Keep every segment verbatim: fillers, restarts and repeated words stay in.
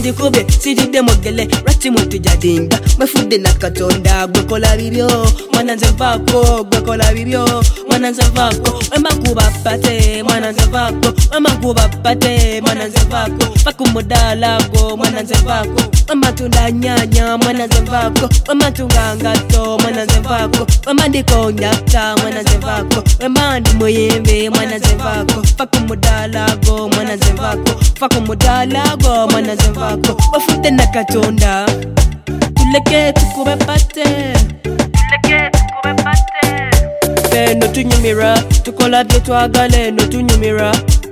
magikube sijide mogele rati mutu jadinga mefude nakatonda gwekola bibyo mwananze vako gwekola bibyo mwananze vako emakuba pate mwananze vako emakuba pate mwananze vako fakumudala go mwananze vako ematunda nyanya mwananze vako ematunga ngato mwananze vako emandiko nyaka mwananze vako emandi moyembe mwananze vako fakumudala go mwananze vako fakumudala go mwananze vako bafute nakatonda tuleke tukube pate tuleke tukube pate fe no tunyumira tukola bye twagale no tunyumira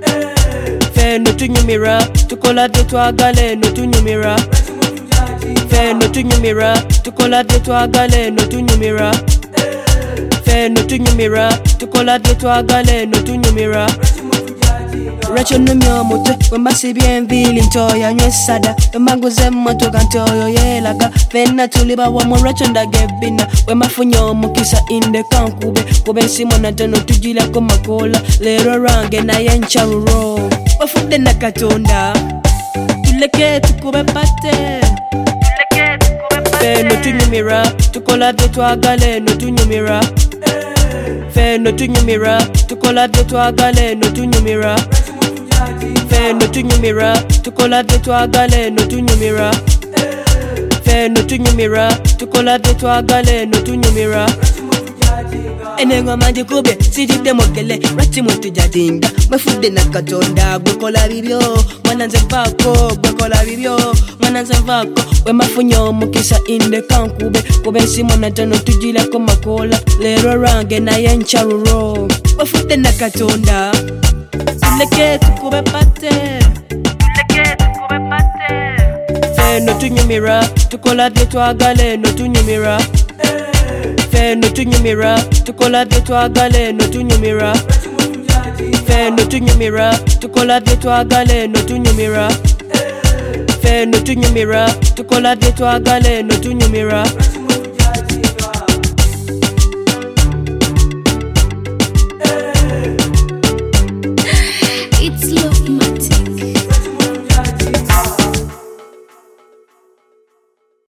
fe no tunyumira tukola bye twagale no tunyumira fe no tunyumira tukola bye twagale no tunyumira fe no tunyumira tukola bye twagale no tunyumira Racho numyo moto, wemasi bien vili ntoya nyesada Wemanguze moto kantoyo yelaga Fena tuliba wamo racho ndagebina Wemafunyo mokisa inde kankube Kube simona tano tujila komakola Lero range na yencharuro Wafude nakatonda Tuleke tukube pate Tuleke tukube pate Fe no tunyumira, tukola bye twagale no tunyumira Fe no tunyumira, tukola bye twagale no tunyumira Fe no tunyumira, tukola bye twagale no tunyumira Fe no tunyumira, tukola bye twagale no tunyumira Enengo magikube sijide mogele rati mutu jadinga mefude nakatonda gwekola bibyo mwananze vako gwekola bibyo mwananze vako wemafunyo mukisa inde kankube kube simona tano tujila komakola lero range na yencharuro wafude nakatonda tuleke tukube pate tuleke tukube pate fe no tunyumira tukola bye twagale no tunyumira fe no tunyumira tukola bye twagale no tunyumira fe no tunyumira tukola bye twagale no tunyumira fe no tunyumira tukola bye twagale no tunyumira